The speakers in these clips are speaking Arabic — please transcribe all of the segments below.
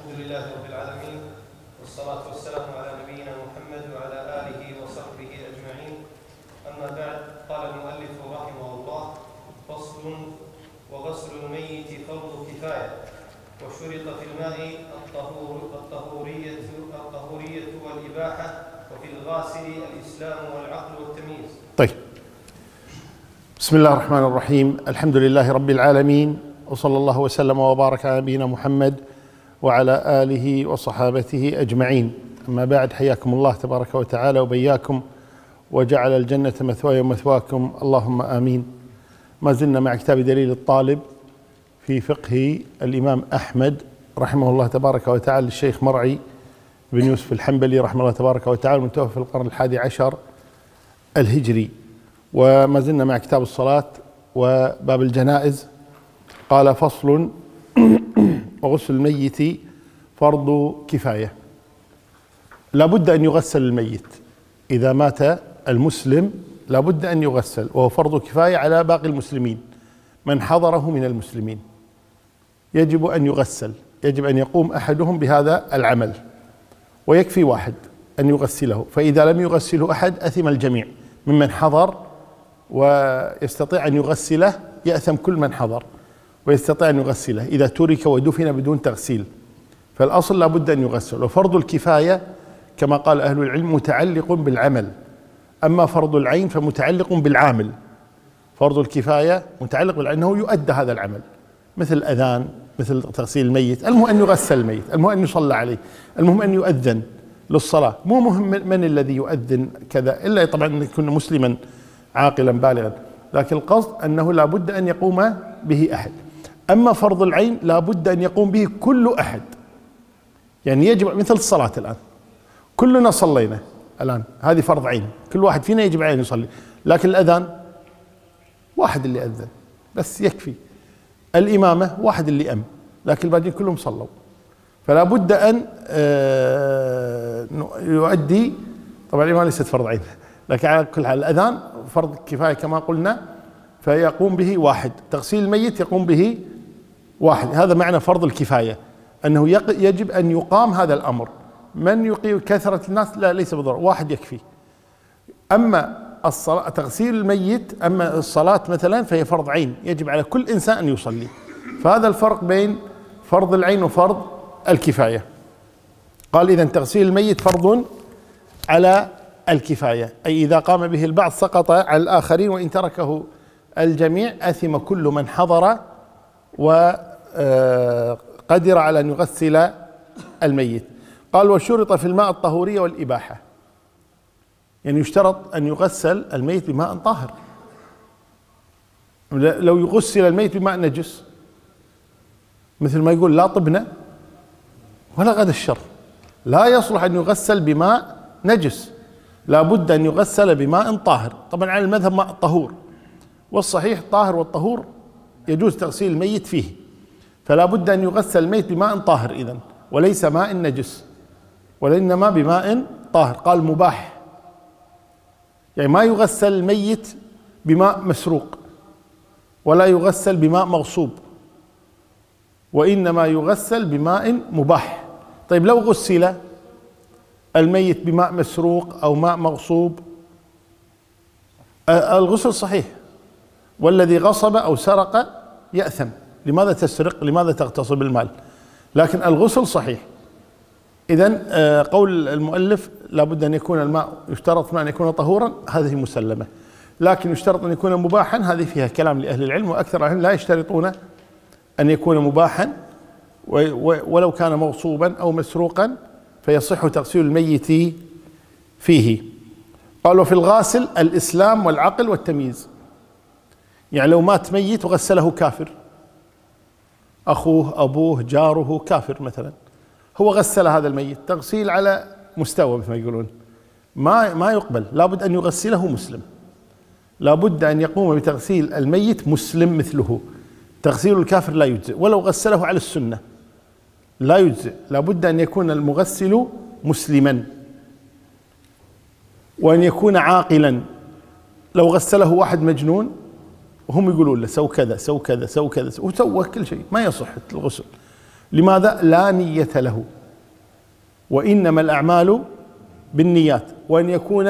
الحمد لله رب العالمين، والصلاة والسلام على نبينا محمد وعلى آله وصحبه أجمعين. أما بعد، قال المؤلف رحمه الله: فصل: وغسل الميت فرض كفاية، وشرط في الماء الطهورية والإباحة، وفي الغاسل الإسلام والعقل والتمييز. طيب، بسم الله الرحمن الرحيم. الحمد لله رب العالمين، وصلى الله وسلم وبارك على نبينا محمد وعلى آله وصحابته أجمعين. أما بعد، حياكم الله تبارك وتعالى وبياكم، وجعل الجنة مثواي ومثواكم، اللهم آمين. ما زلنا مع كتاب دليل الطالب في فقه الإمام أحمد رحمه الله تبارك وتعالى، للشيخ مرعي بن يوسف الحنبلي رحمه الله تبارك وتعالى، المتوفى في القرن 11 الهجري. وما زلنا مع كتاب الصلاة وباب الجنائز. قال: فصل: وغسل الميت فرض كفاية. لا بد أن يغسل الميت إذا مات المسلم، لا بد أن يغسل، وهو فرض كفاية على باقي المسلمين. من حضره من المسلمين يجب أن يغسل، يجب أن يقوم أحدهم بهذا العمل، ويكفي واحد أن يغسله. فإذا لم يغسله أحد أثم الجميع ممن حضر، ويستطيع أن يغسله، يأثم كل من حضر ويستطيع أن يغسله إذا ترك ودفن بدون تغسيل. فالأصل لا بد أن يغسل. وفرض الكفاية كما قال أهل العلم متعلق بالعمل، أما فرض العين فمتعلق بالعامل. فرض الكفاية متعلق بأنه يؤدى هذا العمل، مثل الأذان، مثل تغسيل الميت. المهم أن يغسل الميت، المهم أن يصلى عليه، المهم أن يؤذن للصلاة. مو مهم من الذي يؤذن كذا، إلا طبعا أن يكون مسلما عاقلا بالغا، لكن القصد أنه لا بد أن يقوم به أحد. أما فرض العين لا بد أن يقوم به كل أحد، يعني يجب، مثل الصلاة الآن كلنا صلينا الآن، هذه فرض عين، كل واحد فينا يجب عليه أن يصلي. لكن الأذان واحد اللي أذن بس يكفي، الإمامة واحد اللي أم، لكن الباقيين كلهم صلوا. فلا بد أن يؤدي. طبعا الإمام ليست فرض عين، لكن على كل حال الأذان فرض كفاية كما قلنا، فيقوم به واحد. تغسيل الميت يقوم به واحد. هذا معنى فرض الكفاية، أنه يجب أن يقام هذا الأمر. من يقيم كثرة الناس؟ لا، ليس بضرورة، واحد يكفي. أما الصلاة، تغسيل الميت، أما الصلاة مثلا فهي فرض عين، يجب على كل إنسان أن يصلي. فهذا الفرق بين فرض العين وفرض الكفاية. قال: إذن تغسيل الميت فرض على الكفاية، أي إذا قام به البعض سقط على الآخرين، وإن تركه الجميع أثم كل من حضر وقدر على أن يغسل الميت. قال: وشرط في الماء الطهورية والإباحة، يعني يشترط أن يغسل الميت بماء طاهر. لو يغسل الميت بماء نجس، مثل ما يقول لا طبنا ولا غدا الشر، لا يصلح أن يغسل بماء نجس، لا بد أن يغسل بماء طاهر. طبعا على المذهب ماء طهور، والصحيح الطاهر والطهور يجوز تغسيل الميت فيه، فلا بد أن يغسل الميت بماء طاهر إذن، وليس ماء نجس، وإنما بماء طاهر. قال: مباح، يعني ما يغسل الميت بماء مسروق، ولا يغسل بماء مغصوب، وإنما يغسل بماء مباح. طيب، لو غسل الميت بماء مسروق أو ماء مغصوب، الغسل صحيح، والذي غصب أو سرق يأثم. لماذا تسرق؟ لماذا تغتصب المال؟ لكن الغسل صحيح. إذن قول المؤلف لا بد أن يكون الماء، يشترط أن يكون طهورا، هذه مسلمة. لكن يشترط أن يكون مباحا، هذه فيها كلام لأهل العلم، وأكثر أهل لا يشترطون أن يكون مباحا، ولو كان مغصوبا أو مسروقا فيصح تغسيل الميت فيه. قالوا: في الغاسل الإسلام والعقل والتمييز، يعني لو مات ميت وغسله كافر، أخوه، أبوه، جاره كافر مثلا، هو غسل هذا الميت تغسيل على مستوى مثل ما يقولون، ما يقبل، لابد أن يغسله مسلم، لابد أن يقوم بتغسيل الميت مسلم مثله. تغسيل الكافر لا يجزئ، ولو غسله على السنة لا يجزئ، لابد أن يكون المغسل مسلما، وأن يكون عاقلا. لو غسله واحد مجنون وهم يقولون له سو كذا سو كذا سو كذا، وسوى كل شيء، ما يصح الغسل. لماذا؟ لا نية له، وإنما الأعمال بالنيات. وأن يكون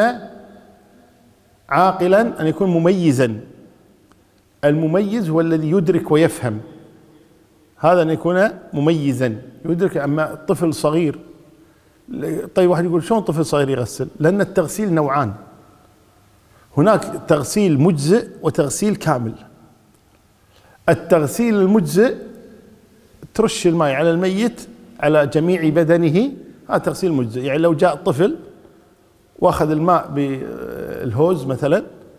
عاقلا، أن يكون مميزا. المميز هو الذي يدرك ويفهم، هذا أن يكون مميزا يدرك. أما الطفل صغير، طيب واحد يقول شلون طفل صغير يغسل؟ لأن التغسيل نوعان، هناك تغسيل مجزئ وتغسيل كامل. التغسيل المجزئ ترش الماء على الميت على جميع بدنه، هذا تغسيل مجزئ. يعني لو جاء طفل واخذ الماء بالهوز مثلا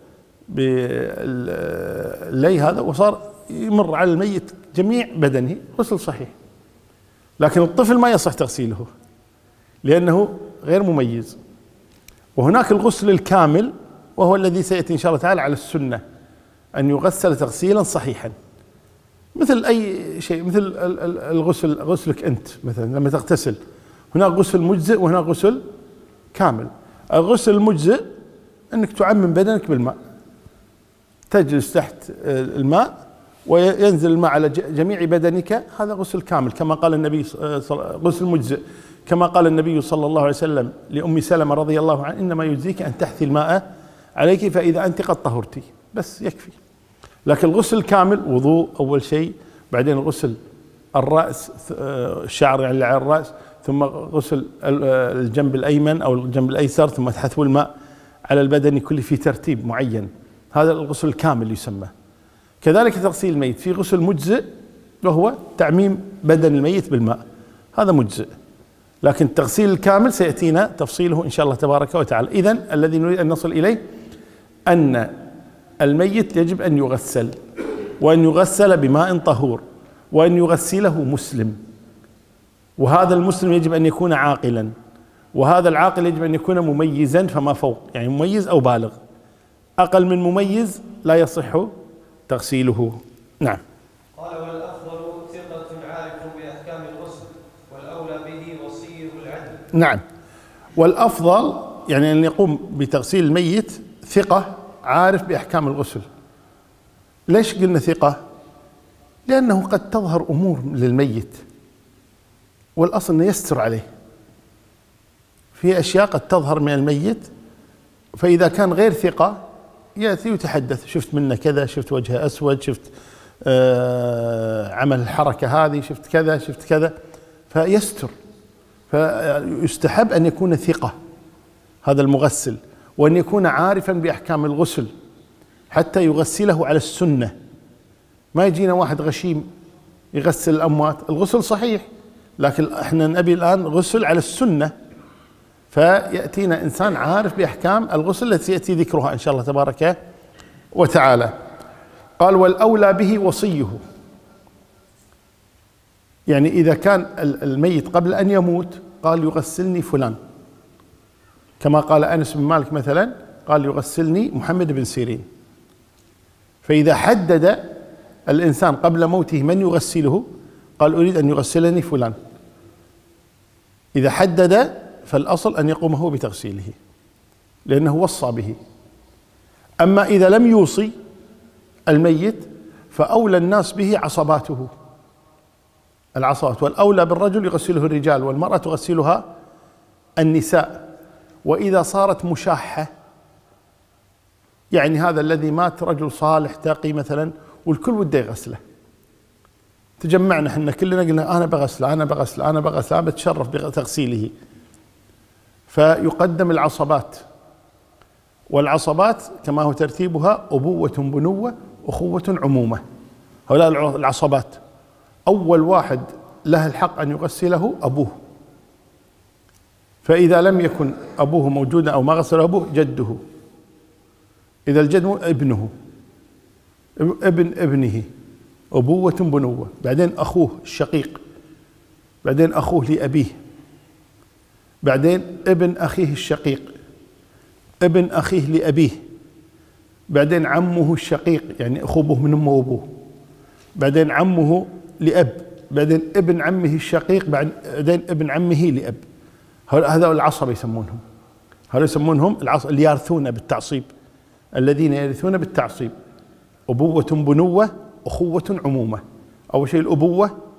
باللي هذا وصار يمر على الميت جميع بدنه، غسل صحيح. لكن الطفل ما يصح تغسيله لأنه غير مميز. وهناك الغسل الكامل، وهو الذي سيأتي إن شاء الله تعالى على السنة، أن يغسل تغسيلا صحيحا مثل أي شيء، مثل الغسل، غسلك أنت مثلا لما تغتسل، هناك غسل مجزئ وهناك غسل كامل. الغسل المجزئ أنك تعمم بدنك بالماء، تجلس تحت الماء وينزل الماء على جميع بدنك، هذا غسل كامل كما قال النبي، غسل مجزئ كما قال النبي صلى الله عليه وسلم لأم سلمة رضي الله عنها: إنما يجزيك أن تحثي الماء عليك فإذا أنت قد طهرتي، بس يكفي. لكن الغسل الكامل وضوء أول شيء، بعدين غسل الرأس، الشعر يعني على الرأس، ثم غسل الجنب الأيمن أو الجنب الأيسر، ثم حثو الماء على البدن كله في ترتيب معين، هذا الغسل الكامل يسمى. كذلك تغسيل الميت في غسل مجزئ، وهو تعميم بدن الميت بالماء، هذا مجزئ. لكن التغسيل الكامل سيأتينا تفصيله إن شاء الله تبارك وتعالى. إذن الذي نريد أن نصل إليه أن الميت يجب أن يغسل، وأن يغسل بماء طهور، وأن يغسله مسلم، وهذا المسلم يجب أن يكون عاقلا، وهذا العاقل يجب أن يكون مميزا فما فوق، يعني مميز أو بالغ. أقل من مميز لا يصح تغسيله. نعم. قال: والأفضل ثقة عارف بأحكام الغسل، والأولى به وصيه العدل. نعم، والأفضل يعني أن يقوم بتغسيل الميت ثقة عارف بأحكام الغسل. ليش قلنا ثقة؟ لأنه قد تظهر أمور للميت والأصل أنه يستر عليه، في أشياء قد تظهر من الميت، فإذا كان غير ثقة يأتي ويتحدث: شفت منه كذا، شفت وجهه أسود، شفت عمل الحركة هذه، شفت كذا شفت كذا، فيستر. فيستحب أن يكون ثقة هذا المغسل، وأن يكون عارفا بأحكام الغسل حتى يغسله على السنة. ما يجينا واحد غشيم يغسل الأموات، الغسل صحيح لكن احنا نبي الآن غسل على السنة، فيأتينا إنسان عارف بأحكام الغسل التي يأتي ذكرها إن شاء الله تبارك وتعالى. قال: والأولى به وصيه، يعني إذا كان الميت قبل أن يموت قال: يغسلني فلان، كما قال أنس بن مالك مثلا قال: يغسلني محمد بن سيرين. فإذا حدد الإنسان قبل موته من يغسله قال: أريد أن يغسلني فلان، إذا حدد فالأصل أن يقوم هو بتغسيله لأنه وصى به. أما إذا لم يوصي الميت فأولى الناس به عصباته، العصبات، والأولى بالرجل يغسله الرجال، والمرأة تغسلها النساء. وإذا صارت مشاحة، يعني هذا الذي مات رجل صالح تقي مثلا والكل وده يغسله، تجمعنا احنا كلنا قلنا: أنا بغسله أنا بغسله أنا بغسله، أنا بتشرف بتغسيله، فيقدم العصبات. والعصبات كما هو ترتيبها: أبوة بنوة، أخوة عمومة. هؤلاء العصبات، أول واحد له الحق أن يغسله أبوه، فإذا لم يكن أبوه موجودا أو ما غسل أبوه جده، إذا الجد ابنه، ابن ابنه، أبوة بنوة، بعدين أخوه الشقيق، بعدين أخوه لأبيه، بعدين ابن أخيه الشقيق، ابن أخيه لأبيه، بعدين عمه الشقيق يعني أخو أبوه من أمه وأبوه، بعدين عمه لأب، بعدين ابن عمه الشقيق، بعدين ابن عمه لأب. هذا العصبة يسمونهم، هذا يسمونهم العصبة اللي يرثون بالتعصيب، الذين يرثون بالتعصيب. أبوة بنوة، أخوة عمومة. أول شيء الأبوة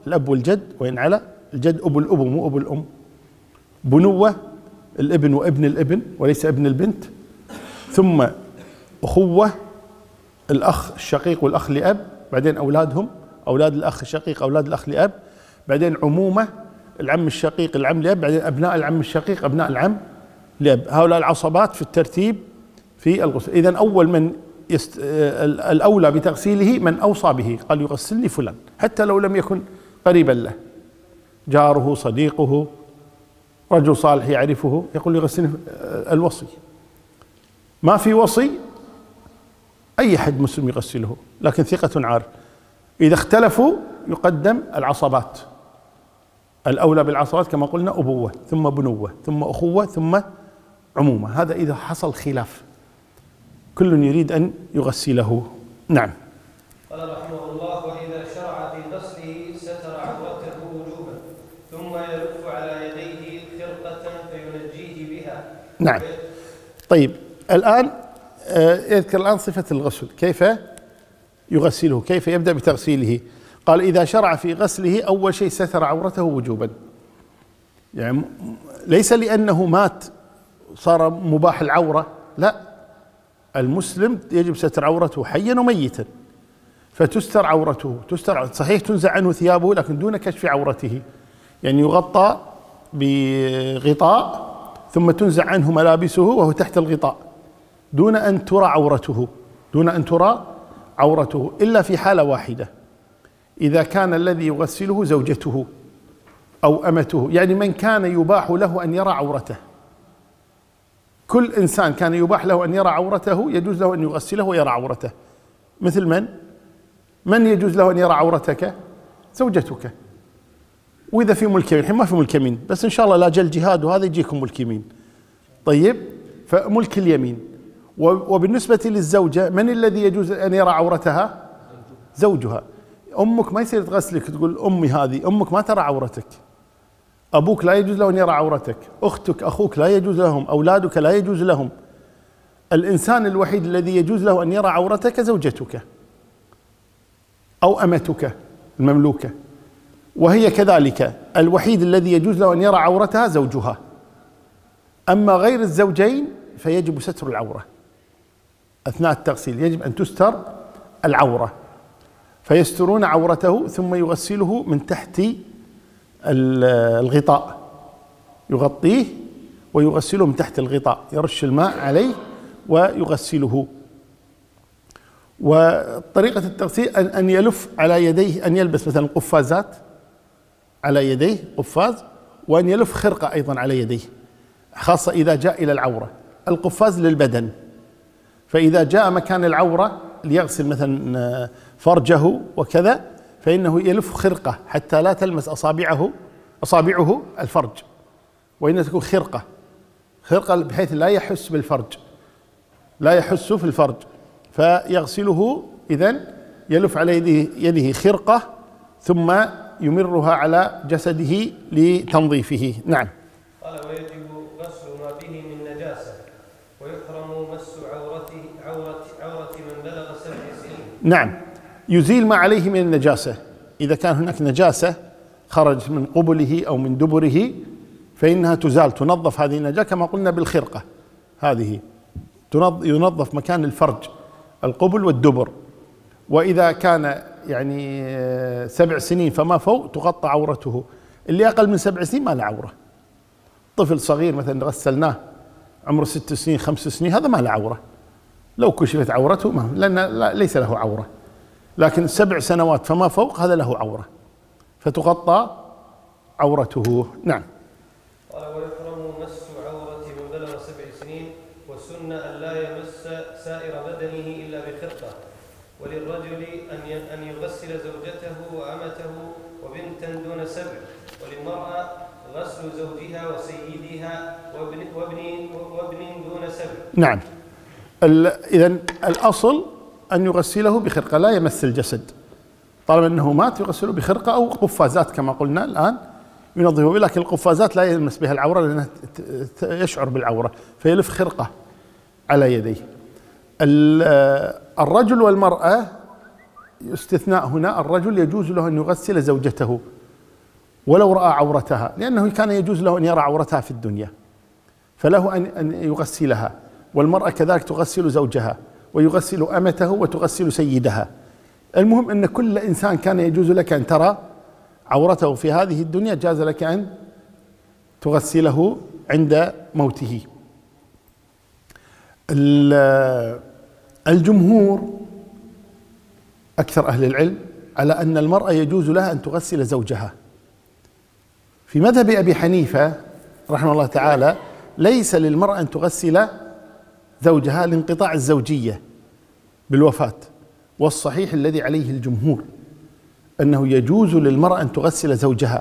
الأب والجد، وإن على الجد أبو الأب مو أبو الأم. بنوة الابن وابن الابن وليس ابن البنت. ثم أخوة الأخ الشقيق والأخ لأب، بعدين أولادهم أولاد الأخ الشقيق أولاد الأخ لأب، بعدين عمومة العم الشقيق العم لأب، بعدين أبناء العم الشقيق أبناء العم لأب. هؤلاء العصبات في الترتيب في الغسل. إذن أول من الأولى بتغسيله من أوصى به، قال يغسلني فلان، حتى لو لم يكن قريبا له، جاره صديقه رجل صالح يعرفه، يقول يغسلني الوصي. ما في وصي أي حد مسلم يغسله، لكن ثقة عارف. إذا اختلفوا يقدم العصبات، الأولى بالعصبات كما قلنا أبوة ثم بنوة ثم أخوة ثم عمومة. هذا إذا حصل خلاف كل يريد أن يغسله. نعم. قال رحمه الله: وإذا شرع في غسله ستر عورته وجوبا، ثم يلف على يديه خرقة فينجيه بها. نعم. طيب الآن يذكر الآن صفة الغسل، كيف يغسله، كيف يبدأ بتغسيله. قال: إذا شرع في غسله أول شيء ستر عورته وجوبا، يعني ليس لأنه مات صار مباح العورة، لا، المسلم يجب ستر عورته حيا وميتا، فتستر عورته، تستر صحيح تنزع عنه ثيابه لكن دون كشف عورته، يعني يغطى بغطاء ثم تنزع عنه ملابسه وهو تحت الغطاء دون أن ترى عورته، دون أن ترى عورته، إلا في حالة واحدة، إذا كان الذي يغسله زوجته أو أمته، يعني من كان يباح له أن يرى عورته. كل إنسان كان يباح له أن يرى عورته يجوز له أن يغسله ويرى عورته. مثل من يجوز له أن يرى عورتك؟ زوجتك. وإذا في ملك يمين، الحين ما في ملك يمين، بس إن شاء الله لا جل جهاد وهذا يجيكم ملك يمين. طيب، فملك اليمين. وبالنسبة للزوجة من الذي يجوز أن يرى عورتها؟ زوجها. أمك ما يصير تغسلك تقول أمي هذه، أمك ما ترى عورتك. أبوك لا يجوز له أن يرى عورتك، أختك أخوك لا يجوز لهم، أولادك لا يجوز لهم. الإنسان الوحيد الذي يجوز له أن يرى عورتك زوجتك أو أمتك المملوكة، وهي كذلك الوحيد الذي يجوز له أن يرى عورتها زوجها. أما غير الزوجين فيجب ستر العورة أثناء التغسيل، يجب أن تستر العورة، فيسترون عورته ثم يغسله من تحت الغطاء، يغطيه ويغسله من تحت الغطاء، يرش الماء عليه ويغسله. وطريقة التغسيل أن يلف على يديه، أن يلبس مثلا قفازات على يديه، قفاز، وأن يلف خرقة أيضا على يديه، خاصة إذا جاء إلى العورة. القفاز للبدن، فإذا جاء مكان العورة ليغسل مثلا فرجه وكذا فإنه يلف خرقة حتى لا تلمس أصابعه الفرج، وإنها تكون خرقة بحيث لا يحس بالفرج، لا يحس في الفرج، فيغسله. إذن يلف على يده خرقة ثم يمرها على جسده لتنظيفه. نعم. قال: ويجب غسل ما به من نجاسة، ويحرم مس عورة من بلغ 7 سنين. نعم، يزيل ما عليه من النجاسة. إذا كان هناك نجاسة خرج من قبله أو من دبره فإنها تزال، تنظف هذه النجاسة كما قلنا بالخرقة، هذه ينظف مكان الفرج، القبل والدبر. وإذا كان يعني 7 سنين فما فوق تغطى عورته. اللي أقل من 7 سنين ما له عورة. طفل صغير مثلا غسلناه عمره 6 سنين 5 سنين هذا ما له عورة، لو كشفت عورته ما، لأن ليس له عورة. لكن 7 سنوات فما فوق هذا له عورة، فتغطى عورته. نعم. قال: ويحرم مس عورة من بلغ 7 سنين، والسنة أن لا يمس سائر بدنه إلا بخرقة. وللرجل أن يغسل زوجته وأمته وبنتا دون 7، وللمرأة غسل زوجها وسيدها وابن دون 7. نعم. إذن الأصل أن يغسله بخرقة، لا يمس الجسد، طالما أنه مات يغسله بخرقة أو قفازات كما قلنا الآن ينظفه، لكن القفازات لا يلمس بها العورة لأنها يشعر بالعورة، فيلف خرقة على يديه. الرجل والمرأة استثناء هنا، الرجل يجوز له أن يغسل زوجته ولو رأى عورتها، لأنه كان يجوز له أن يرى عورتها في الدنيا، فله أن يغسلها. والمرأة كذلك تغسل زوجها ويغسل أمته وتغسل سيدها. المهم أن كل إنسان كان يجوز لك أن ترى عورته في هذه الدنيا، جاز لك أن تغسله عند موته. الجمهور أكثر أهل العلم على أن المرأة يجوز لها أن تغسل زوجها. في مذهب أبي حنيفة رحمه الله تعالى ليس للمرأة أن تغسل زوجها لانقطاع الزوجية بالوفاة، والصحيح الذي عليه الجمهور أنه يجوز للمرأة أن تغسل زوجها،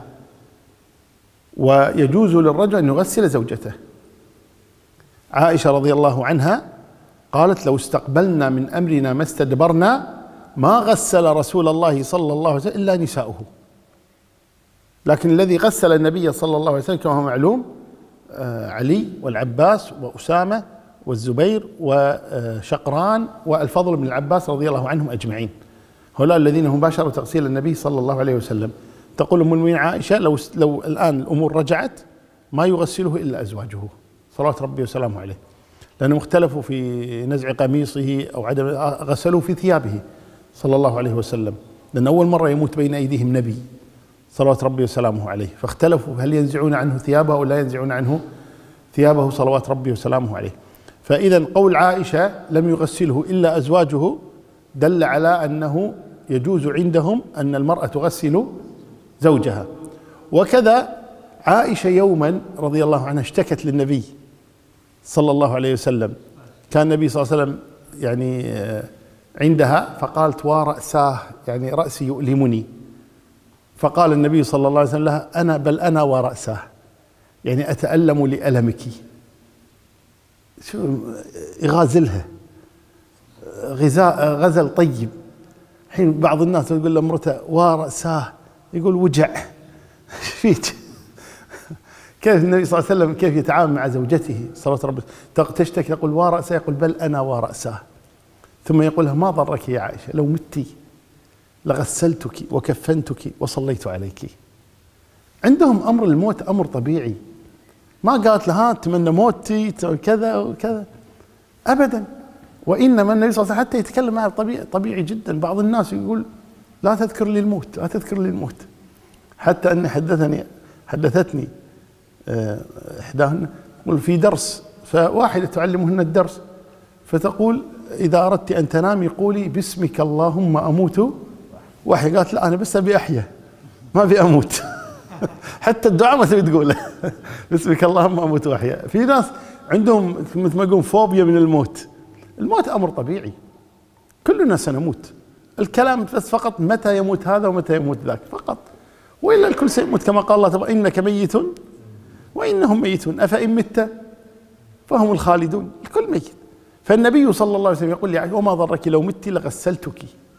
ويجوز للرجل أن يغسل زوجته. عائشة رضي الله عنها قالت: لو استقبلنا من أمرنا ما استدبرنا ما غسل رسول الله صلى الله عليه وسلم إلا نساؤه. لكن الذي غسل النبي صلى الله عليه وسلم كما هو معلوم علي والعباس وأسامة والزبير وشقران والفضل بن العباس رضي الله عنهم أجمعين، هؤلاء الذين هم باشروا تغسيل النبي صلى الله عليه وسلم. تقول أم المؤمنين عائشة: لو الآن الأمور رجعت ما يغسله إلا أزواجه صلوات ربي وسلامه عليه، لأنهم اختلفوا في نزع قميصه أو عدم، غسلوا في ثيابه صلى الله عليه وسلم، لأن أول مرة يموت بين أيديهم نبي صلوات ربي وسلامه عليه، فاختلفوا هل ينزعون عنه ثيابه أو لا ينزعون عنه ثيابه صلوات ربي وسلامه عليه. فإذا قول عائشة لم يغسله إلا أزواجه دل على أنه يجوز عندهم أن المرأة تغسل زوجها. وكذا عائشة يوما رضي الله عنها اشتكت للنبي صلى الله عليه وسلم، كان النبي صلى الله عليه وسلم يعني عندها، فقالت: ورأساه، يعني رأسي يؤلمني. فقال النبي صلى الله عليه وسلم لها: بل أنا ورأساه، يعني أتألم لألمك. شو يغازلها غزل طيب. حين بعض الناس يقول لامرته ورأساه يقول وجع فيك. كيف النبي صلى الله عليه وسلم كيف يتعامل مع زوجته صلى الله عليه وسلم، تشتكي تقول ورأساه، يقول: بل أنا ورأساه. ثم يقول لها: ما ضرك يا عائشة، لو متي لغسلتك وكفنتك وصليت عليك. عندهم أمر الموت أمر طبيعي، ما قالت لها تمنى موتي كذا وكذا أبدا. وإنما النبي صلى الله عليه وسلم حتى يتكلم معها طبيعي جدا. بعض الناس يقول: لا تذكر لي الموت، لا تذكر لي الموت. حتى أن حدثتني إحداهن تقول في درس، فواحدة تعلمهن الدرس فتقول: إذا أردت أن تنامي قولي باسمك اللهم أموت وأحيا. قالت: لا، أنا بس أبي أحيا ما أبي أموت. حتى الدعاء ما تبي تقوله. باسمك اللهم أموت وأحيا. في ناس عندهم مثل ما يقولون فوبيا من الموت. الموت أمر طبيعي، كلنا سنموت. الكلام بس فقط متى يموت هذا ومتى يموت ذاك فقط، وإلا الكل سيموت، كما قال الله تبارك: إنك ميت وإنهم ميتون أفإن مت فهم الخالدون. الكل ميت. فالنبي صلى الله عليه وسلم يقول لي: وما ضرك لو مت لغسلتك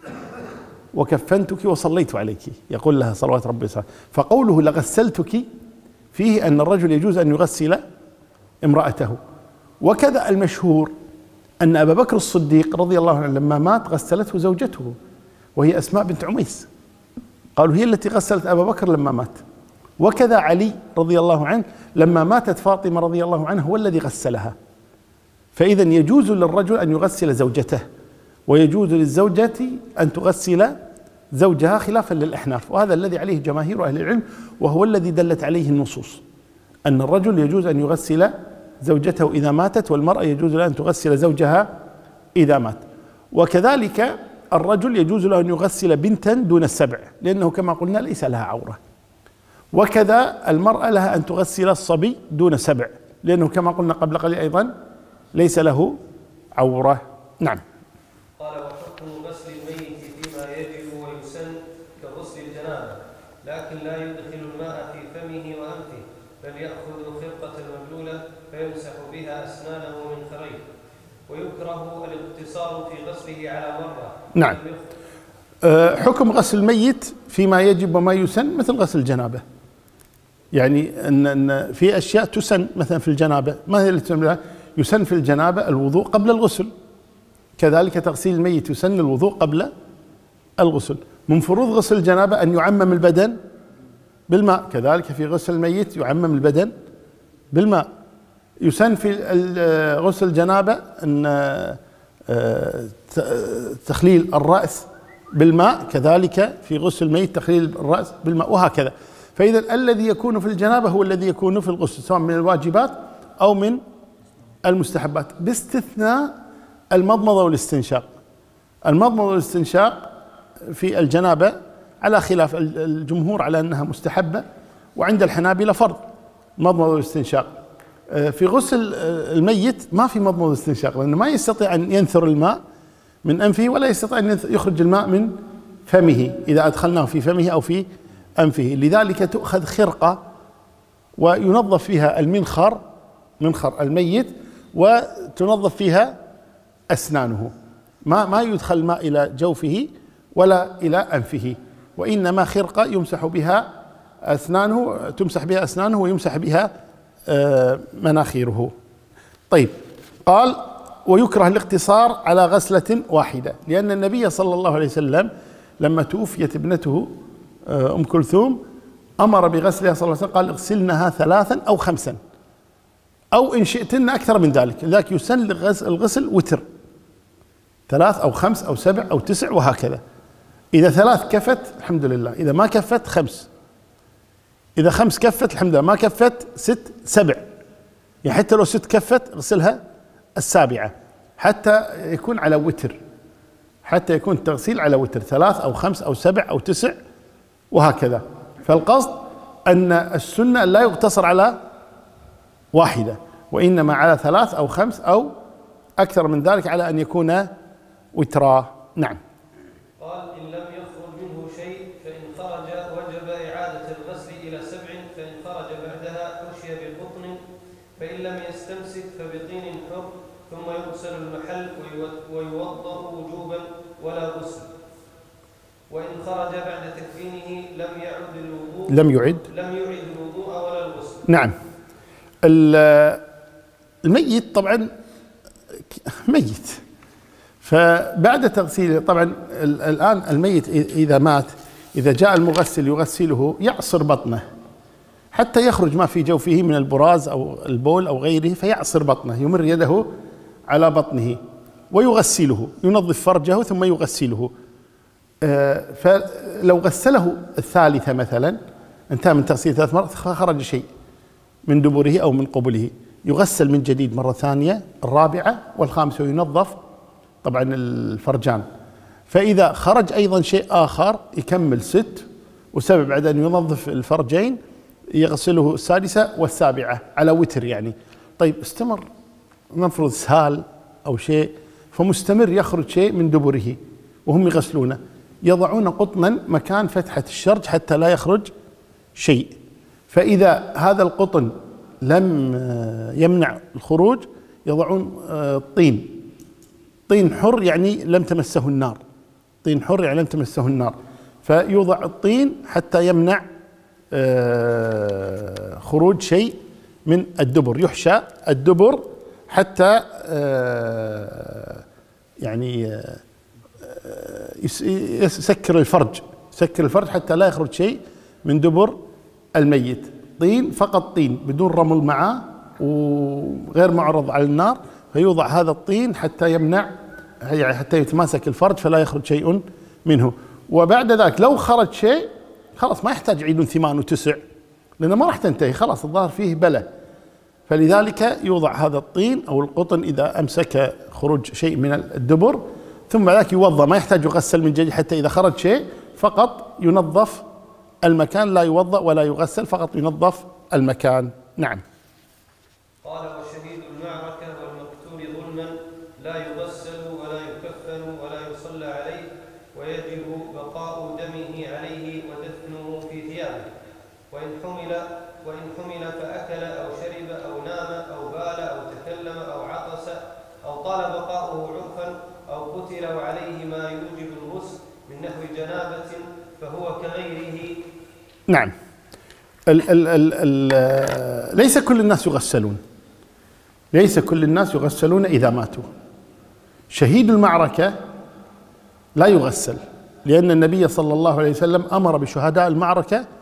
وكفنتك وصليت عليك. يقول لها صلوات ربي وسلامه. فقوله لغسلتك فيه أن الرجل يجوز أن يغسل امرأته. وكذا المشهور أن أبا بكر الصديق رضي الله عنه لما مات غسلته زوجته وهي أسماء بنت عميس، قالوا هي التي غسلت أبا بكر لما مات. وكذا علي رضي الله عنه لما ماتت فاطمة رضي الله عنها هو الذي غسلها. فإذا يجوز للرجل أن يغسل زوجته، ويجوز للزوجة أن تغسل زوجها خلافا للأحناف، وهذا الذي عليه جماهير أهل العلم، وهو الذي دلت عليه النصوص، أن الرجل يجوز أن يغسل زوجته إذا ماتت، والمرأة يجوز لها أن تغسل زوجها إذا مات. وكذلك الرجل يجوز له أن يغسل بنتا دون السبع، لأنه كما قلنا ليس لها عورة. وكذا المرأة لها أن تغسل الصبي دون سبع، لأنه كما قلنا قبل قليل أيضا ليس له عورة. نعم. قال: وحكم غسل الميت فيما يجب ويسن كغسل الجنابة، لكن لا يدخل الماء في فمه وأنفه، بل يأخذ خرقة مبلولة فيمسح بها أسنانه من خريه، ويكره الاقتصار في غسله على مرة. نعم. حكم غسل الميت فيما يجب وما يسن مثل غسل الجنابة، يعني أن في أشياء تسن مثلا في الجنابة. ما هي اللي يسن في الجنابة؟ الوضوء قبل الغسل. كذلك تغسيل الميت يسن الوضوء قبل الغسل. من فروض غسل الجنابة أن يعمم البدن بالماء. كذلك في غسل الميت يعمم البدن بالماء. يسن في غسل الجنابة أن تخليل الرأس بالماء، كذلك في غسل الميت تخليل الرأس بالماء، وهكذا. فإذا الذي يكون في الجنابة هو الذي يكون في الغسل، سواء من الواجبات أو من المستحبات، باستثناء المضمضة والاستنشاق. المضمضة والاستنشاق في الجنابة على خلاف الجمهور على أنها مستحبة، وعند الحنابلة فرض مضمضة والاستنشاق. في غسل الميت ما في مضمضة واستنشاق، لأنه ما يستطيع أن ينثر الماء من أنفه، ولا يستطيع أن يخرج الماء من فمه إذا أدخلناه في فمه أو في أنفه. لذلك تؤخذ خرقة وينظف فيها المنخر، منخر الميت، وتنظف فيها أسنانه. ما يدخل الماء إلى جوفه ولا إلى أنفه، وإنما خرقة يمسح بها أسنانه، تمسح بها أسنانه ويمسح بها مناخيره. طيب، قال ويكره الاقتصار على غسلة واحدة، لأن النبي صلى الله عليه وسلم لما توفيت ابنته أم كلثوم أمر بغسلها صلى الله عليه وسلم، قال اغسلنها 3 أو 5 أو إن شئتن أكثر من ذلك. لذلك يسن الغسل وتر، 3 أو 5 أو 7 أو 9 وهكذا. إذا 3 كفت الحمد لله، إذا ما كفت 5، إذا 5 كفت الحمد لله، ما كفت 6 7، يعني حتى لو 6 كفت اغسلها 7 حتى يكون على وتر، حتى يكون التغسيل على وتر، 3 أو 5 أو 7 أو 9 وهكذا. فالقصد أن السنة لا يقتصر على واحدة، وإنما على 3 أو 5 أو أكثر من ذلك، على أن يكون وترا. نعم. قال إن لم يخرج منه شيء فإن خرج وجب إعادة الغسل إلى 7، فإن خرج بعدها حشي بالقطن، فإن لم يستمسك فبطين حر، ثم يغسل المحل ويوضأ وجوبا ولا غسل. وإن خرج بعد تكفينه لم يعد الوضوء ولا الغسل. نعم. الميت طبعا ميت، فبعد تغسيله طبعا الآن الميت إذا مات، إذا جاء المغسل يغسله يعصر بطنه حتى يخرج ما في جوفه من البراز أو البول أو غيره، فيعصر بطنه، يمر يده على بطنه ويغسله، ينظف فرجه ثم يغسله. فلو غسله الثالثة مثلا، انتهى من تغسيل 3 مرات، خرج شيء من دبره أو من قبله، يغسل من جديد مرة ثانية، الرابعة والخامسة، وينظف طبعا الفرجان. فإذا خرج أيضا شيء آخر يكمل 6 و7، بعد أن ينظف الفرجين يغسله السادسة والسابعة على وتر يعني. طيب استمر، نفرض سهال أو شيء، فمستمر يخرج شيء من دبره وهم يغسلونه، يضعون قطنا مكان فتحة الشرج حتى لا يخرج شيء. فإذا هذا القطن لم يمنع الخروج يضعون طين حر، يعني لم تمسه النار، طين حر يعني لم تمسه النار، فيوضع الطين حتى يمنع خروج شيء من الدبر، يحشى الدبر حتى يعني يسكر الفرج حتى لا يخرج شيء من دبر الميت. طين فقط، طين بدون رمل معه وغير معرض على النار، فيوضع هذا الطين حتى يمنع، يعني حتى يتماسك الفرج فلا يخرج شيء منه. وبعد ذلك لو خرج شيء خلاص ما يحتاج يعيدون 8 و9، لأنه ما راح تنتهي، خلاص الظاهر فيه بلى. فلذلك يوضع هذا الطين أو القطن إذا أمسك خروج شيء من الدبر، ثم ذاك يوضأ، ما يحتاج يغسل من جديد، حتى إذا خرج شيء فقط ينظف المكان، لا يوضأ ولا يغسل، فقط ينظف المكان. نعم. قال وشهيد المعركة والمقتول ظلما لا يغسل ولا يكفن ولا يصلى عليه، ويجب بقاء دمه عليه ودفنه في ثيابه. وإن حمل فأكل أو شرب أو نام أو بال أو تكلم أو عطس أو طال بقاؤه عرفا أو قتل وعليه ما يوجب الغسل من نحو جنابة فهو كغيره. نعم. ليس كل الناس يغسلون، ليس كل الناس يغسلون إذا ماتوا. شهيد المعركة لا يغسل، لأن النبي صلى الله عليه وسلم أمر بشهداء المعركة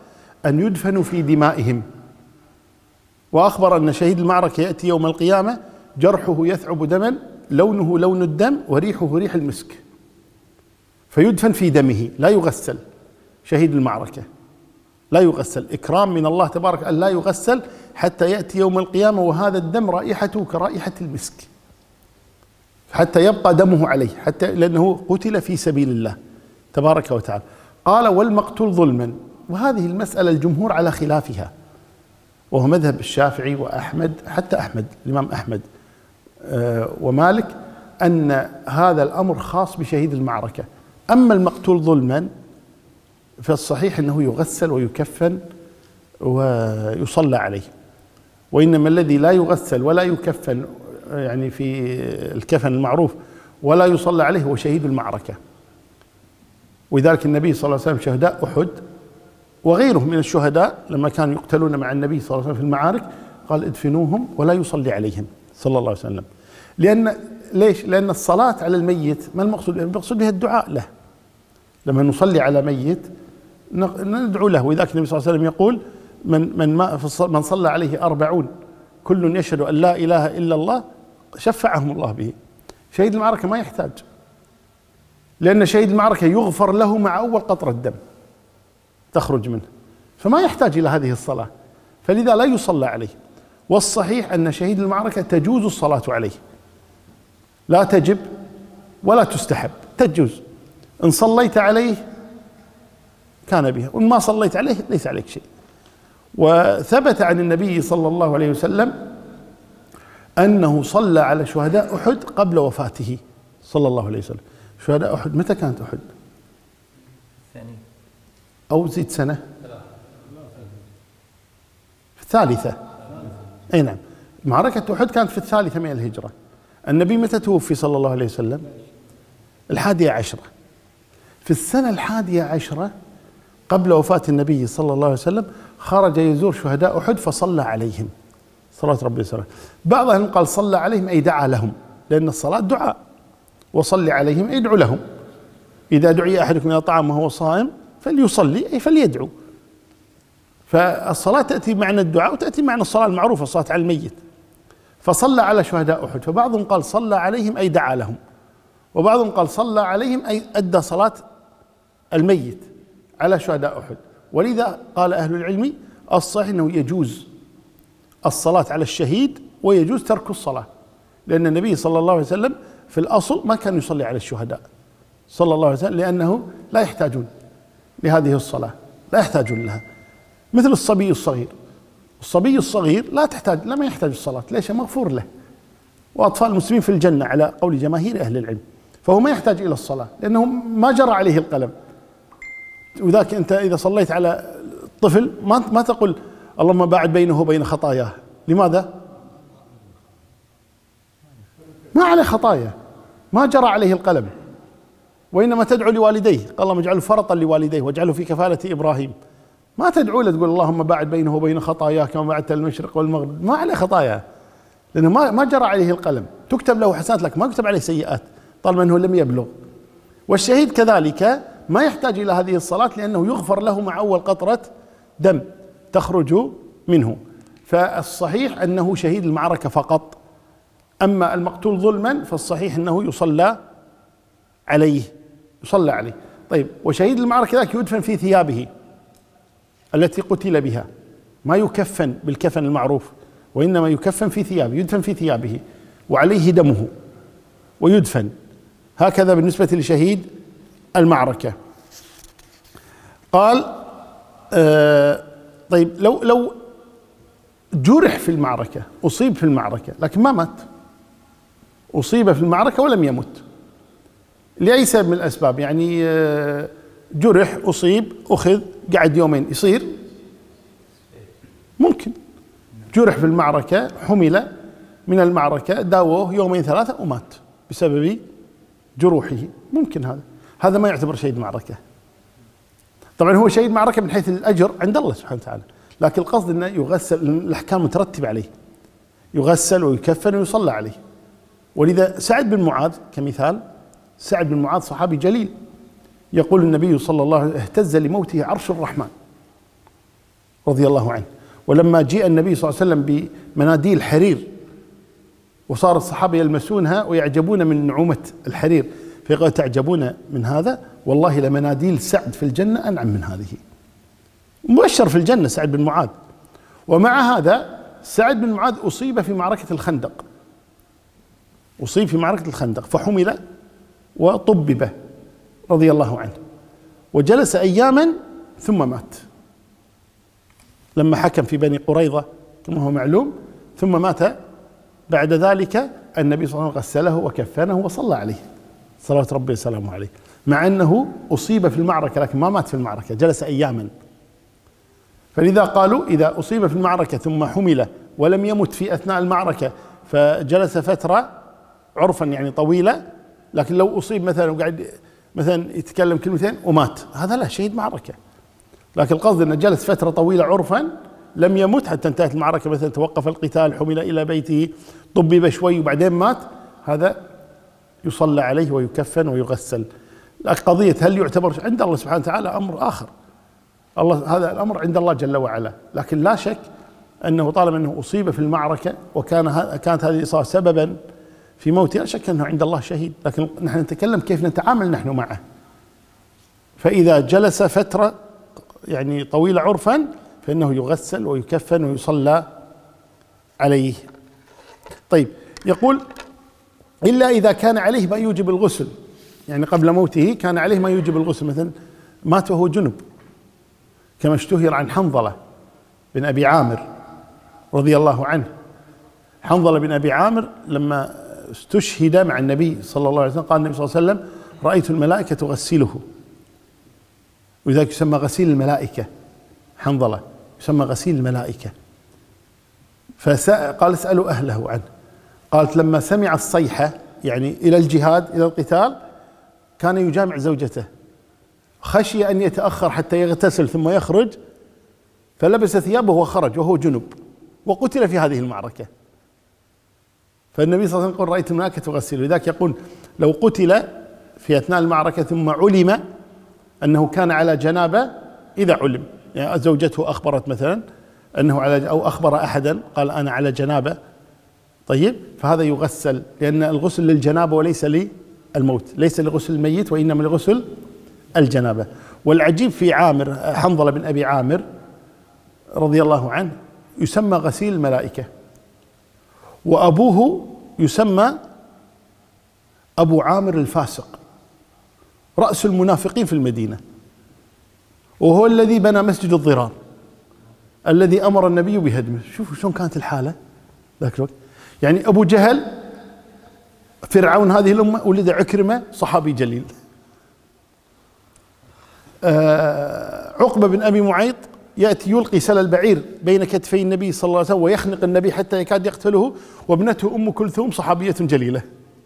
أن يدفنوا في دمائهم، وأخبر أن شهيد المعركة يأتي يوم القيامة جرحه يثعب دما لونه لون الدم وريحه ريح المسك، فيدفن في دمه لا يغسل. شهيد المعركة لا يغسل، إكرام من الله تبارك أن لا يغسل حتى يأتي يوم القيامة وهذا الدم رائحته كرائحة المسك، حتى يبقى دمه عليه، حتى لأنه قتل في سبيل الله تبارك وتعالى. قال والمقتول ظلما، وهذه المسألة الجمهور على خلافها، وهو مذهب الشافعي وأحمد، حتى أحمد الإمام أحمد ومالك، أن هذا الأمر خاص بشهيد المعركة. أما المقتول ظلما فالصحيح أنه يغسل ويكفن ويصلى عليه، وإنما الذي لا يغسل ولا يكفن يعني في الكفن المعروف ولا يصلى عليه هو شهيد المعركة. ولذلك النبي صلى الله عليه وسلم شهداء أحد وغيره من الشهداء لما كانوا يقتلون مع النبي صلى الله عليه وسلم في المعارك قال ادفنوهم ولا يصلي عليهم صلى الله عليه وسلم. ليش؟ لأن الصلاة على الميت ما المقصود؟ المقصود بها الدعاء له. لما نصلي على ميت ندعو له، وذلك النبي صلى الله عليه وسلم يقول من صلى عليه 40 كل يشهد أن لا إله إلا الله شفعهم الله به. شهيد المعركة ما يحتاج، لأن شهيد المعركة يغفر له مع أول قطرة دم تخرج منه، فما يحتاج إلى هذه الصلاة، فلذا لا يصلى عليه. والصحيح أن شهيد المعركة تجوز الصلاة عليه، لا تجب ولا تستحب، تجوز. إن صليت عليه كان بها، وإن ما صليت عليه ليس عليك شيء. وثبت عن النبي صلى الله عليه وسلم أنه صلى على شهداء أحد قبل وفاته صلى الله عليه وسلم. شهداء أحد متى كانت أحد؟ ثاني أو زيد سنة، في الثالثة. أي نعم، معركة أحد كانت في الثالثة من الهجرة. النبي متى توفي صلى الله عليه وسلم؟ 11. في السنة 11 قبل وفاة النبي صلى الله عليه وسلم خرج يزور شهداء أحد فصلى عليهم صلاة ربي وسلامه. بعضهم قال صلى عليهم أي دعا لهم، لأن الصلاة دعاء، وصلي عليهم أي ادعو لهم. إذا دعي أحدكم إلى طعام وهو صائم فليصلي أي فليدعو. فالصلاة تأتي معنى الدعاء وتأتي معنى الصلاة المعروفة، الصلاة على الميت. فصلى على شهداء أحد، فبعضهم قال صلى عليهم أي دعا لهم، وبعضهم قال صلى عليهم أي أدى صلاة الميت على شهداء أحد. ولذا قال أهل العلم الصحيح أنه يجوز الصلاة على الشهيد ويجوز ترك الصلاة، لأن النبي صلى الله عليه وسلم في الأصل ما كان يصلي على الشهداء صلى الله عليه وسلم، لأنه لا يحتاجون لهذه الصلاة، لا يحتاجون لها. مثل الصبي الصغير، الصبي الصغير ما يحتاج الصلاة، ليش؟ مغفور له، وأطفال المسلمين في الجنة على قول جماهير أهل العلم، فهو ما يحتاج إلى الصلاة لأنه ما جرى عليه القلم. وذاك أنت إذا صليت على الطفل ما تقول اللهم باعد بينه وبين خطاياه، لماذا؟ ما عليه خطايا، ما جرى عليه القلم، وإنما تدعو لوالديه، قال اللهم اجعله فرطا لوالديه واجعله في كفالة إبراهيم. ما تدعو له تقول اللهم باعد بينه وبين خطاياه كما باعدت المشرق والمغرب، ما عليه خطايا لأنه ما جرى عليه القلم، تكتب له حسنات لك ما يكتب عليه سيئات طالما أنه لم يبلغ. والشهيد كذلك ما يحتاج إلى هذه الصلاة لأنه يغفر له مع أول قطرة دم تخرج منه. فالصحيح أنه شهيد المعركة فقط. أما المقتول ظلما فالصحيح أنه يصلى عليه. طيب، وشهيد المعركة ذاك يدفن في ثيابه التي قتل بها، ما يكفن بالكفن المعروف، وإنما يكفن في ثيابه، يدفن في ثيابه وعليه دمه ويدفن. هكذا بالنسبة لشهيد المعركة. قال طيب لو جرح في المعركة، أصيب في المعركة لكن ما مات، أصيب في المعركة ولم يمت لأي سبب من الأسباب، يعني جرح، أصيب، أخذ، قعد يومين، يصير ممكن جرح في المعركة، حمل من المعركة، داووه يومين 3 ومات بسبب جروحه، ممكن هذا ما يعتبر شهيد معركة. طبعا هو شهيد معركة من حيث الأجر عند الله سبحانه وتعالى، لكن القصد أنه يغسل، الأحكام مترتبة عليه، يغسل ويكفن ويصلى عليه. ولذا سعد بن معاذ كمثال، سعد بن معاذ صحابي جليل، يقول النبي صلى الله عليه وسلم اهتز لموته عرش الرحمن، رضي الله عنه. ولما جاء النبي صلى الله عليه وسلم بمناديل حرير وصار الصحابة يلمسونها ويعجبون من نعومة الحرير، فيقول تعجبون من هذا؟ والله لمناديل سعد في الجنة أنعم من هذه. مبشر في الجنة سعد بن معاذ. ومع هذا سعد بن معاذ أصيب في معركة الخندق، أصيب في معركة الخندق فحمل وطبب رضي الله عنه، وجلس أياما ثم مات لما حكم في بني قريظة كما هو معلوم، ثم مات بعد ذلك. النبي صلى الله عليه وسلم غسله وكفنه وصلى عليه صلوات ربي وسلامه عليه، مع أنه أصيب في المعركة لكن ما مات في المعركة، جلس أياما. فلذا قالوا إذا أصيب في المعركة ثم حمل ولم يمت في أثناء المعركة فجلس فترة عرفا يعني طويلة، لكن لو أصيب مثلا وقاعد مثلا يتكلم كلمتين ومات، هذا لا، شهيد معركة. لكن القصد أنه جلس فترة طويلة عرفا لم يمت حتى انتهت المعركة، مثلا توقف القتال، حمل إلى بيته، طبب شوي وبعدين مات، هذا يصلى عليه ويكفن ويغسل. قضية هل يعتبر عند الله سبحانه وتعالى أمر آخر، الله هذا الأمر عند الله جل وعلا، لكن لا شك أنه طالما أنه أصيب في المعركة كانت هذه الإصابة سببا في موته، لا شك أنه عند الله شهيد، لكن نحن نتكلم كيف نتعامل نحن معه. فإذا جلس فترة يعني طويلة عرفا فإنه يغسل ويكفن ويصلى عليه. طيب، يقول إلا إذا كان عليه ما يوجب الغسل، يعني قبل موته كان عليه ما يوجب الغسل، مثلا مات وهو جنب كما اشتهر عن حنظلة بن أبي عامر رضي الله عنه. حنظلة بن أبي عامر لما استشهد مع النبي صلى الله عليه وسلم قال النبي صلى الله عليه وسلم رأيت الملائكة تغسله، ولذلك يسمى غسيل الملائكة. حنظلة يسمى غسيل الملائكة. فقال اسألوا أهله عنه. قالت لما سمع الصيحة يعني إلى الجهاد إلى القتال كان يجامع زوجته، خشي أن يتأخر حتى يغتسل ثم يخرج، فلبس ثيابه وخرج وهو جنب وقتل في هذه المعركة. فالنبي صلى الله عليه وسلم يقول رأيت الملائكة تغسله، لذلك يقول لو قتل في أثناء المعركة ثم علم أنه كان على جنابة، إذا علم يعني زوجته أخبرت مثلا أنه على أو أخبر أحدا قال أنا على جنابة، طيب فهذا يغسل، لأن الغسل للجنابة وليس للموت، ليس لغسل الميت وإنما لغسل الجنابة. والعجيب في عامر حنظلة بن أبي عامر رضي الله عنه يسمى غسيل الملائكة، وأبوه يسمى أبو عامر الفاسق رأس المنافقين في المدينة، وهو الذي بنى مسجد الضرار الذي أمر النبي بهدمه. شوفوا شلون كانت الحالة ذاك الوقت. يعني أبو جهل فرعون هذه الأمة ولد عكرمة صحابي جليل، عقبة بن أبي معيط يأتي يلقي سل البعير بين كتفي النبي صلى الله عليه وسلم ويخنق النبي حتى يكاد يقتله، وابنته أم كلثوم صحابية جليلة.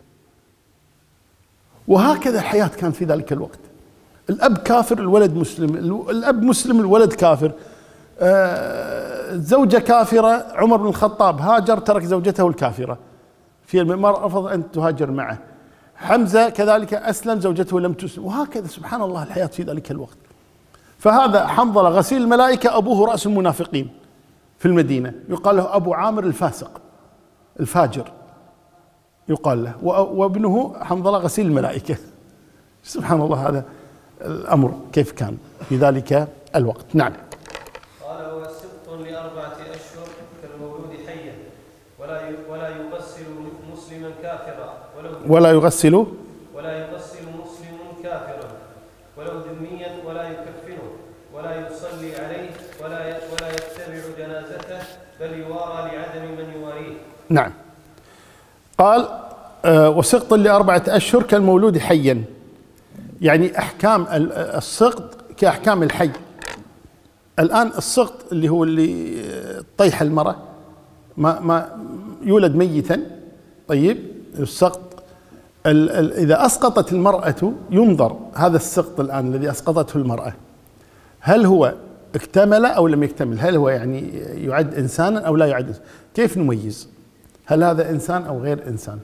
وهكذا الحياة كانت في ذلك الوقت، الأب كافر الولد مسلم، الأب مسلم الولد كافر، الزوجة كافرة، عمر بن الخطاب هاجر ترك زوجته الكافرة في ما رفض أن تهاجر معه، حمزة كذلك أسلم زوجته لم تسلم، وهكذا سبحان الله الحياة في ذلك الوقت. فهذا حنظلة غسيل الملائكة أبوه رأس المنافقين في المدينة، يقال له أبو عامر الفاسق الفاجر يقال له، وابنه حنظلة غسيل الملائكة. سبحان الله هذا الأمر كيف كان في ذلك الوقت. نعم. قال هو سبط ل4 أشهر كالمولود حيا ولا يغسل مسلما كافرا ولا يغسل مسلم كافرا ولو ذميا ولا يكفنه ولا يصلي عليه ولا يتبع جنازته بل يوارى لعدم من يواريه. نعم. قال وسقط ل4 أشهر كالمولود حيا، يعني أحكام السقط كأحكام الحي. الآن السقط اللي هو اللي طيح المرأة ما يولد ميتا، طيب السقط إذا أسقطت المرأة ينظر هذا السقط الآن الذي أسقطته المرأة هل هو اكتمل أو لم يكتمل، هل هو يعني يعد إنسانا أو لا يعد إنسانا. كيف نميز هل هذا إنسان أو غير إنسان؟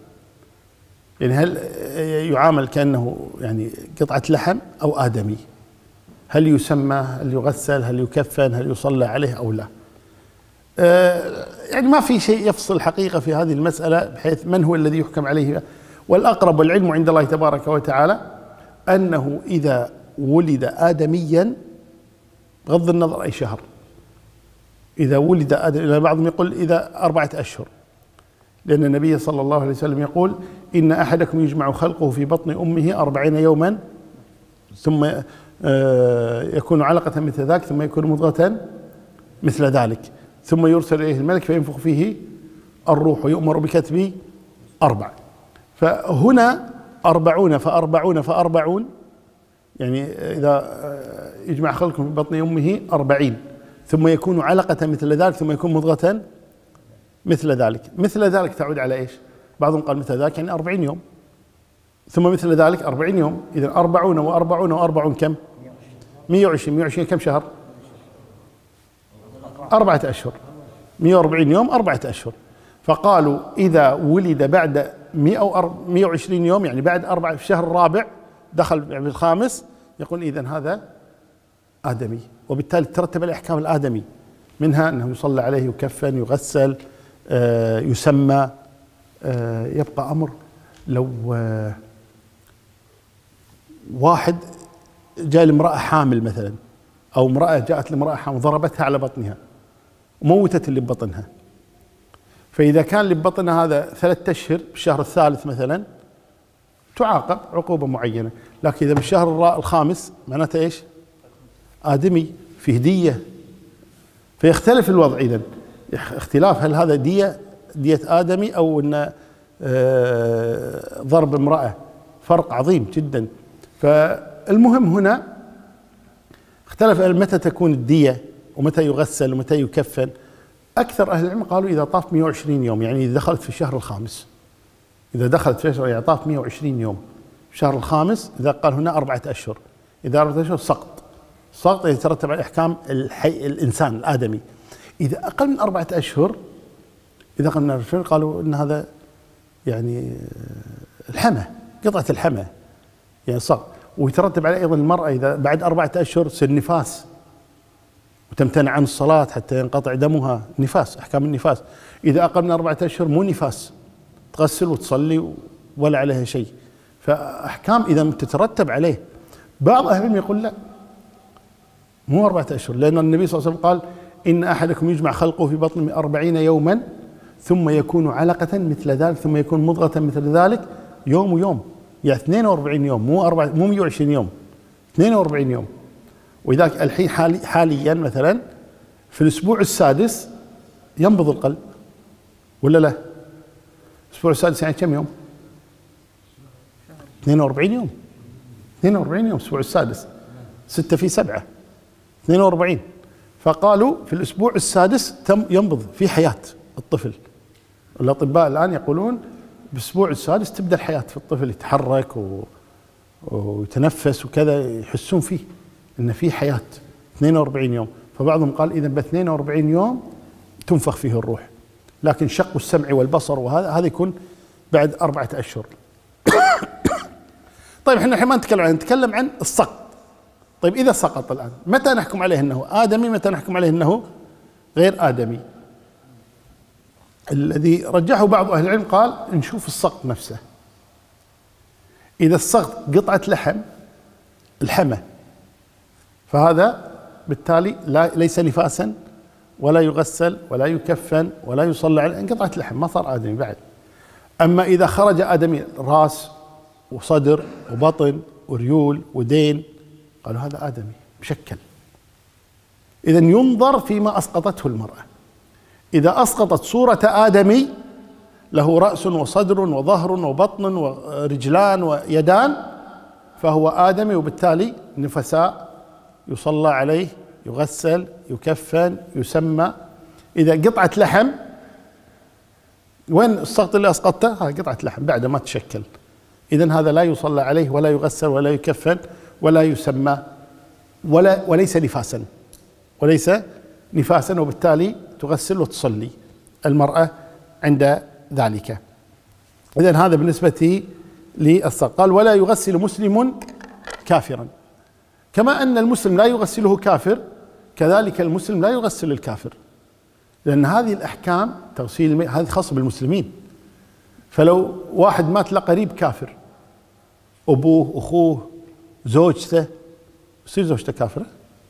يعني هل يعامل كأنه يعني قطعة لحم أو آدمي؟ هل يسمى، هل يغسل، هل يكفن، هل يصلى عليه أو لا. يعني ما في شيء يفصل حقيقة في هذه المسألة بحيث من هو الذي يحكم عليه. والأقرب والعلم عند الله تبارك وتعالى أنه إذا ولد آدميا بغض النظر أي شهر، إذا ولد آدم، بعضهم يقول إذا 4 أشهر، لأن النبي صلى الله عليه وسلم يقول إن أحدكم يجمع خلقه في بطن أمه 40 يوما ثم يكون علقة مثل ذاك ثم يكون مضغة مثل ذلك ثم يرسل إليه الملك فينفخ فيه الروح ويؤمر بكتب 4. فهنا 40 فأربعون فأربعون، يعني إذا يجمع خلقه في بطن أمه 40 ثم يكون علقة مثل ذلك ثم يكون مضغة مثل ذلك. مثل ذلك تعود على إيش؟ بعضهم قال مثل ذلك يعني 40 يوم، ثم مثل ذلك 40 يوم. إذا 40 و40 و40 كم؟ 120. 120 كم شهر؟ 4 أشهر. 140 يوم 4 أشهر. فقالوا إذا ولد بعد 120 يوم، يعني بعد 4 في الشهر الرابع دخل بالخامس، يقول إذن هذا آدمي، وبالتالي ترتب الأحكام الآدمي، منها أنه يصلى عليه، يكفن، يغسل، يسمى. يبقى أمر لو واحد جاء لامرأة حامل مثلا، أو امرأة جاءت لامرأة حامل ضربتها على بطنها وموتت اللي ببطنها، فإذا كان اللي ببطنها هذا 3 أشهر بالشهر الثالث مثلا تعاقب عقوبة معينة، لكن إذا بالشهر الخامس معناته إيش؟ آدمي، في هدية. فيختلف الوضع إذن، اختلاف هل هذا دية آدمي أو أن ضرب امرأة، فرق عظيم جدا. فالمهم هنا اختلف متى تكون الدية ومتى يغسل ومتى يكفن. أكثر أهل العلم قالوا إذا طاف 120 يوم، يعني إذا دخلت في الشهر الخامس، إذا دخلت في الشهر يعني طاف 120 يوم في الشهر الخامس، إذا قال هنا 4 أشهر، إذا 4 أشهر سقط يترتب على أحكام الإنسان الآدمي. إذا أقل من 4 أشهر، إذا أقل من 4 أشهر قالوا إن هذا يعني الحمى، قطعة الحمى يعني سقط. ويترتب عليه أيضا المرأة إذا بعد 4 أشهر تصير نفاس وتمتنع عن الصلاة حتى ينقطع دمها، نفاس، أحكام النفاس. إذا أقل من 4 أشهر مو نفاس، تغسل وتصلي ولا عليها شيء. فأحكام إذا تترتب عليه. بعض أهل العلم يقول لا، مو 4 أشهر، لأن النبي صلى الله عليه وسلم قال إن أحدكم يجمع خلقه في بطن 40 يوما ثم يكون علقة مثل ذلك ثم يكون مضغة مثل ذلك يوم ويوم، يعني 42 يوم، مو 120 يوم، 42 يوم. ولذلك الحين حاليا مثلا في الأسبوع السادس ينبض القلب ولا لا؟ الأسبوع السادس يعني كم يوم؟ 42 يوم. 42 يوم الأسبوع السادس، 6 في 7 42. فقالوا في الأسبوع السادس ينبض في حياة الطفل. الأطباء الآن يقولون بالأسبوع السادس تبدأ الحياة في الطفل، يتحرك ويتنفس وكذا، يحسون فيه إن في حياة. 42 يوم. فبعضهم قال إذا ب 42 يوم تنفخ فيه الروح، لكن شق السمع والبصر وهذا يكون بعد 4 أشهر. طيب احنا الحين ما نتكلم عن السقط. طيب إذا سقط الآن متى نحكم عليه أنه آدمي، متى نحكم عليه أنه غير آدمي؟ الذي رجحه بعض أهل العلم قال نشوف السقط نفسه. إذا السقط قطعة لحم الحمى فهذا بالتالي ليس نفاسا ولا يغسل ولا يكفن ولا يصلى عليه، قطعة لحم ما صار آدمي بعد. أما إذا خرج آدمي رأس وصدر وبطن وريول ودين، قالوا هذا آدمي مشكل. إذن ينظر فيما أسقطته المرأة. إذا أسقطت صورة آدمي له رأس وصدر وظهر وبطن ورجلان ويدان فهو آدمي، وبالتالي نفساء، يصلى عليه، يغسل، يكفن، يسمى. إذا قطعة لحم، وين السقط اللي أسقطته؟ هذا قطعة لحم بعد ما تشكل، إذن هذا لا يصلى عليه ولا يغسل ولا يكفن ولا يسمى وليس نفاسا، وبالتالي تغسل وتصلي المرأة عند ذلك. إذن هذا بالنسبة للسقط. قال ولا يغسل مسلم كافرا. كما أن المسلم لا يغسله كافر، كذلك المسلم لا يغسل الكافر، لأن هذه الأحكام تغسيل الميت هذه خاصة بالمسلمين. فلو واحد مات له قريب كافر، أبوه أخوه زوجته، يصير زوجته كافرة؟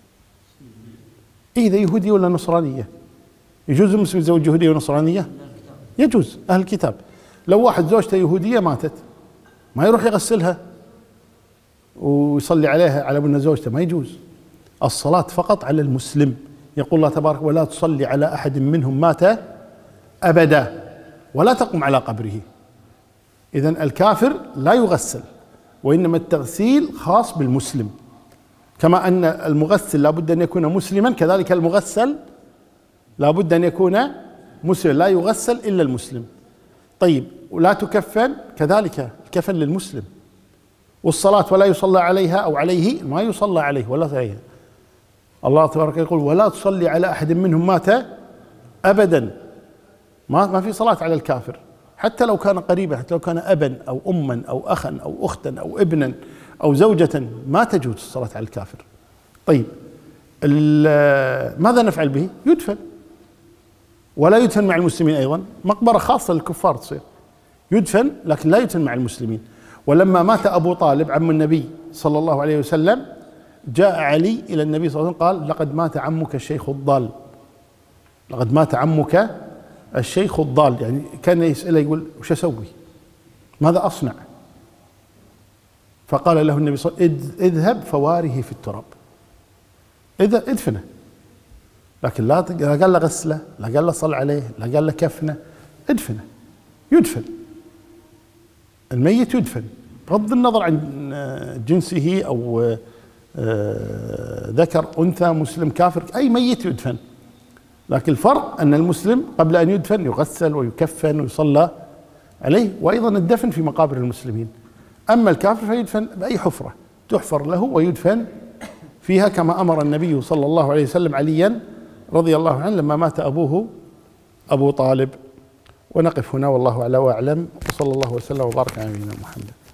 إذا يهودية ولا نصرانية؟ يجوز المسلم يتزوج يهودية ونصرانية؟ يجوز، أهل الكتاب. لو واحد زوجته يهودية ماتت ما يروح يغسلها ويصلي عليها على أن زوجته، ما يجوز. الصلاة فقط على المسلم. يقول الله تبارك: ولا تصلي على أحد منهم مات أبدا ولا تقم على قبره. إذن الكافر لا يغسل، وإنما التغسيل خاص بالمسلم. كما أن المغسل لا بد أن يكون مسلما، كذلك المغسل لا بد أن يكون مسلم، لا يغسل إلا المسلم. طيب، ولا تكفن، كذلك الكفن للمسلم. والصلاة ولا يصلى عليها أو عليه، ما يصلى عليه ولا عليها. الله تبارك يقول: ولا تصلي على أحد منهم مات أبدا. ما في صلاة على الكافر، حتى لو كان قريبا، حتى لو كان أبا أو أما أو أخا أو أختا أو ابنا أو زوجة، ما تجوز الصلاة على الكافر. طيب، ماذا نفعل به؟ يدفن، ولا يدفن مع المسلمين أيضا. مقبرة خاصة للكفار تصير، يدفن لكن لا يدفن مع المسلمين. ولما مات أبو طالب عم النبي صلى الله عليه وسلم، جاء علي إلى النبي صلى الله عليه وسلم قال: لقد مات عمك الشيخ الضال، لقد مات عمك الشيخ الضال. يعني كان يسأله يقول: وش أسوي؟ ماذا أصنع؟ فقال له النبي صلى الله عليه وسلم: اذهب فواره في التراب، ادفنه. لكن لا قال له غسله، لا قال له صل عليه، لا قال له كفنه، ادفنه. يدفن الميت، يدفن بغض النظر عن جنسه أو ذكر أنثى، مسلم كافر، أي ميت يدفن. لكن الفرق أن المسلم قبل أن يدفن يغسل ويكفن ويصلى عليه، وأيضا الدفن في مقابر المسلمين. أما الكافر فيدفن بأي حفرة تحفر له ويدفن فيها، كما أمر النبي صلى الله عليه وسلم عليا رضي الله عنه لما مات أبوه أبو طالب. ونقف هنا والله أعلى وأعلم، وصلى الله وسلم وبارك على نبينا محمد.